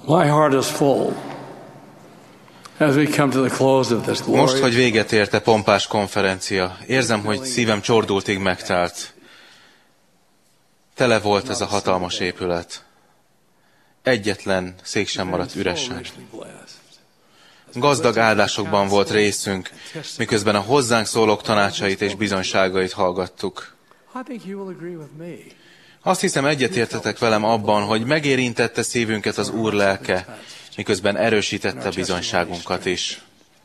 My heart is full as we come to the close of this glory. Most, hogy véget ért a pompás konferencia, érzem, hogy szívem csordultig megtelt. Tele volt ez a hatalmas épület. Egyetlen szék sem maradt üresen. Gazdag áldásokban volt részünk, miközben a hozzánk szólók tanácsait és bizonyságait hallgattuk. Azt hiszem, egyetértetek velem abban, hogy megérintette szívünket az Úr lelke, miközben erősítette bizonyságunkat is.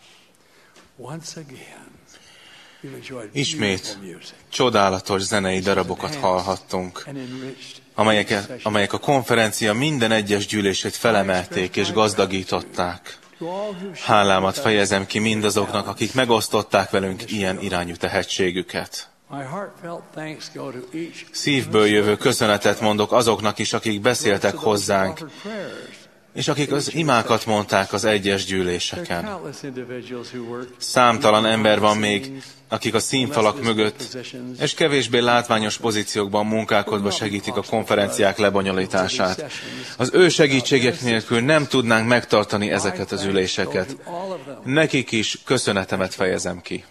Ismét csodálatos zenei darabokat hallhattunk, amelyek a konferencia minden egyes gyűlését felemelték és gazdagították. Hálámat fejezem ki mindazoknak, akik megosztották velünk ilyen irányú tehetségüket. Szívből jövő köszönetet mondok azoknak is, akik beszéltek hozzánk, és akik az imákat mondták az egyes gyűléseken. Számtalan ember van még, akik a színfalak mögött és kevésbé látványos pozíciókban munkálkodva segítik a konferenciák lebonyolítását. Az ő segítségek nélkül nem tudnánk megtartani ezeket az üléseket. Nekik is köszönetemet fejezem ki.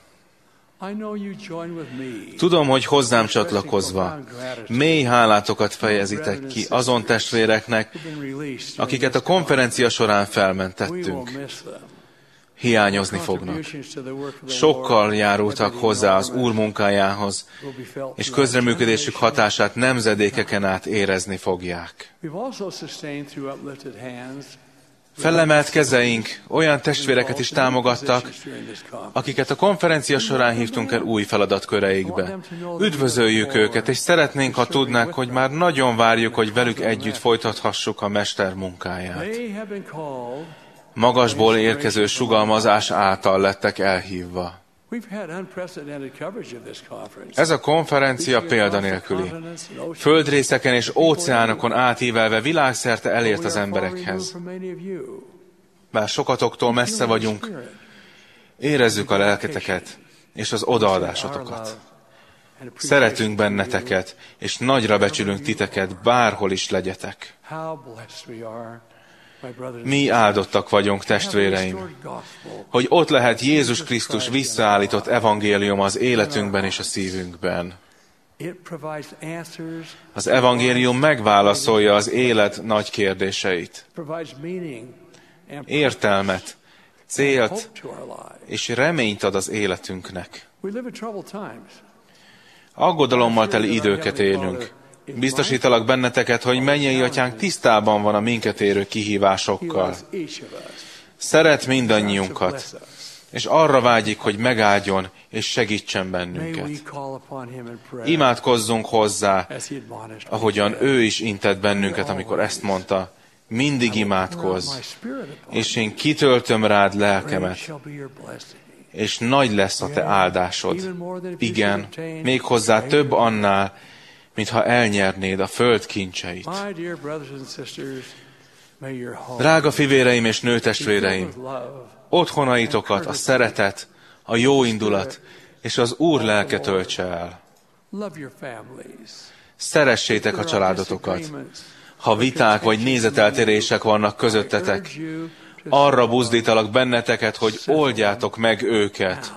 Tudom, hogy hozzám csatlakozva mély hálátokat fejezitek ki azon testvéreknek, akiket a konferencia során felmentettünk. Hiányozni fognak. Sokkal járultak hozzá az Úr munkájához, és közreműködésük hatását nemzedékeken át érezni fogják. Felemelt kezeink olyan testvéreket is támogattak, akiket a konferencia során hívtunk el új feladatköreikbe. Üdvözöljük őket, és szeretnénk, ha tudnák, hogy már nagyon várjuk, hogy velük együtt folytathassuk a Mester munkáját. Magasból érkező sugalmazás által lettek elhívva. Ez a konferencia példanélküli. Földrészeken és óceánokon átívelve világszerte elért az emberekhez. Bár sokatoktól messze vagyunk, érezzük a lelketeket és az odaadásotokat. Szeretünk benneteket, és nagyra becsülünk titeket, bárhol is legyetek. Mi áldottak vagyunk, testvéreim, hogy ott lehet Jézus Krisztus visszaállított evangélium az életünkben és a szívünkben. Az evangélium megválaszolja az élet nagy kérdéseit. Értelmet, célt és reményt ad az életünknek. Aggodalommal teli időket élünk. Biztosítalak benneteket, hogy mennyei Atyánk tisztában van a minket érő kihívásokkal. Szeret mindannyiunkat, és arra vágyik, hogy megáldjon és segítsen bennünket. Imádkozzunk hozzá, ahogyan ő is intett bennünket, amikor ezt mondta, mindig imádkozz, és én kitöltöm rád lelkemet, és nagy lesz a te áldásod. Igen, méghozzá több annál, mintha elnyernéd a föld kincseit. Drága fivéreim és nőtestvéreim, otthonaitokat a szeretet, a jó indulat és az Úr lelke töltse el. Szeressétek a családotokat. Ha viták vagy nézeteltérések vannak közöttetek, arra buzdítalak benneteket, hogy oldjátok meg őket.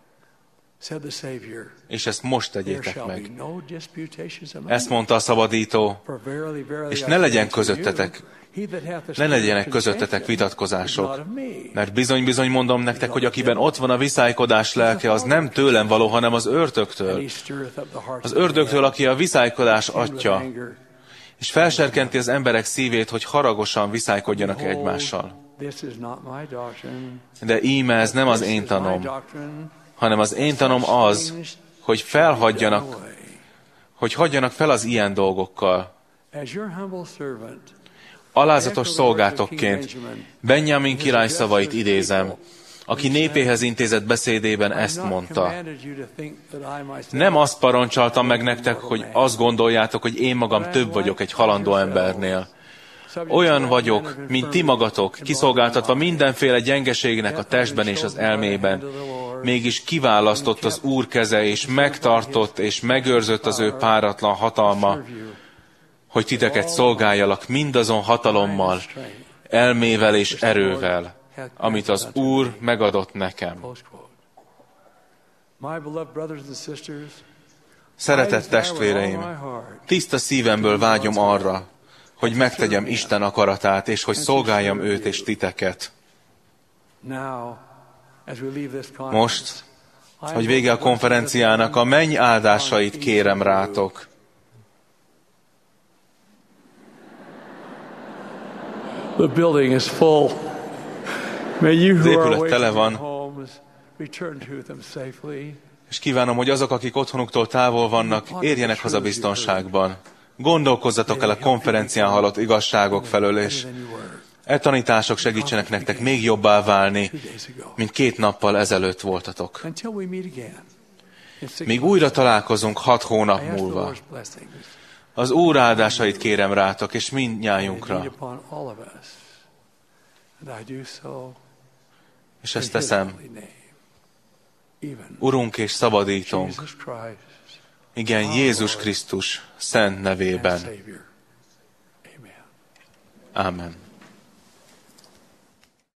És ezt most tegyétek meg. Ezt mondta a szabadító, és ne legyenek közöttetek vitatkozások, mert bizony-bizony mondom nektek, hogy akiben ott van a viszálykodás lelke, az nem tőlem való, hanem az ördögtől. Az ördögtől, aki a viszálykodás atya, és felserkenti az emberek szívét, hogy haragosan viszálykodjanak egymással. De íme ez nem az én tanom, hanem az én tanom az, hogy hagyjanak fel az ilyen dolgokkal. Alázatos szolgátokként Benjamin király szavait idézem, aki népéhez intézett beszédében ezt mondta. Nem azt parancsoltam meg nektek, hogy azt gondoljátok, hogy én magam több vagyok egy halandó embernél. Olyan vagyok, mint ti magatok, kiszolgáltatva mindenféle gyengeségnek a testben és az elmében. Mégis kiválasztott az Úr keze, és megtartott és megőrzött az ő páratlan hatalma, hogy titeket szolgáljalak mindazon hatalommal, elmével és erővel, amit az Úr megadott nekem. Szeretett testvéreim, tiszta szívemből vágyom arra, hogy megtegyem Isten akaratát, és hogy szolgáljam őt és titeket. Most, hogy vége a konferenciának, a menny áldásait kérem rátok. The building is full. May you Az who are épület away tele from your van, homes return to them safely. és kívánom, hogy azok, akik otthonuktól távol vannak, érjenek haza biztonságban. Gondolkozzatok el a konferencián hallott igazságok felől, és e tanítások segítsenek nektek még jobbá válni, mint 2 nappal ezelőtt voltatok. Until we meet again. Míg újra találkozunk 6 hónap múlva. Az Úr áldásait kérem rátok, és mindnyájunkra. És ezt teszem, Urunk és Szabadítónk, igen, Jézus Krisztus szent nevében. Amen.